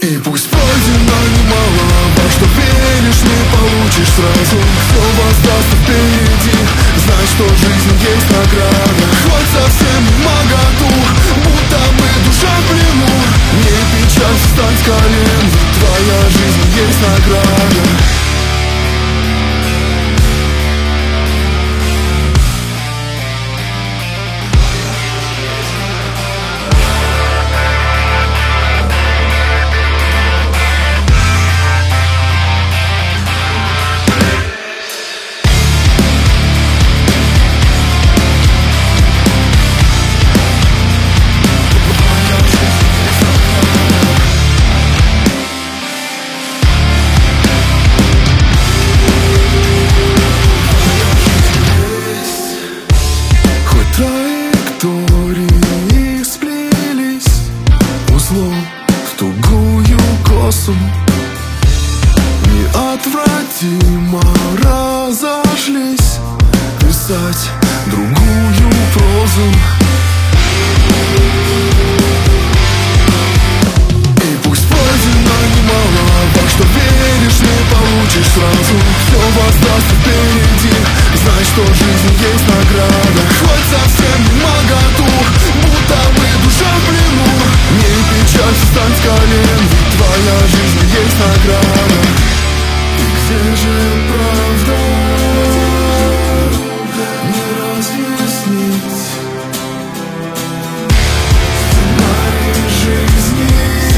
И пусть пройдено немало, во что веришь, не получишь сразу. Все воздастся впереди, знай, что жизнь есть награда. Хоть совсем не моготу, будто мы душа в плену. Не печаль, встань с колен, ведь твоя жизнь есть награда. Траектории сплелись узлом в тугую косу, неотвратимо разошлись писать другую прозу. И пусть пройдено немало, во что веришь, не получишь сразу. Все воздастся впереди, знай, что жизнь есть награда. Хоть совсем не моготу, будто мы душа в плену. Не печаль, встань с колен, ведь твоя жизнь есть награда. И где же правда? Не разъяснить сценарий жизни.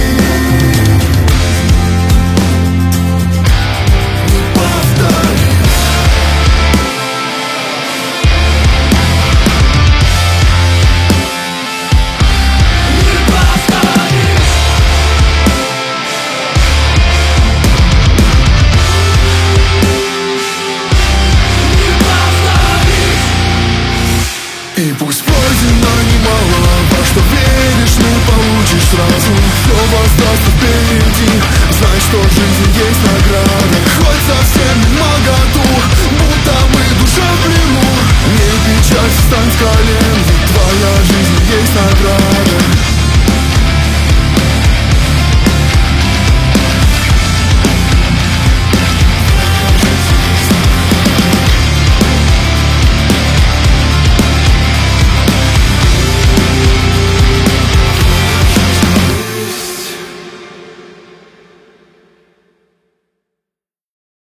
И пусть пройдено немало, во что веришь, не получишь сразу. Все воздастся впереди, знай, что жизнь есть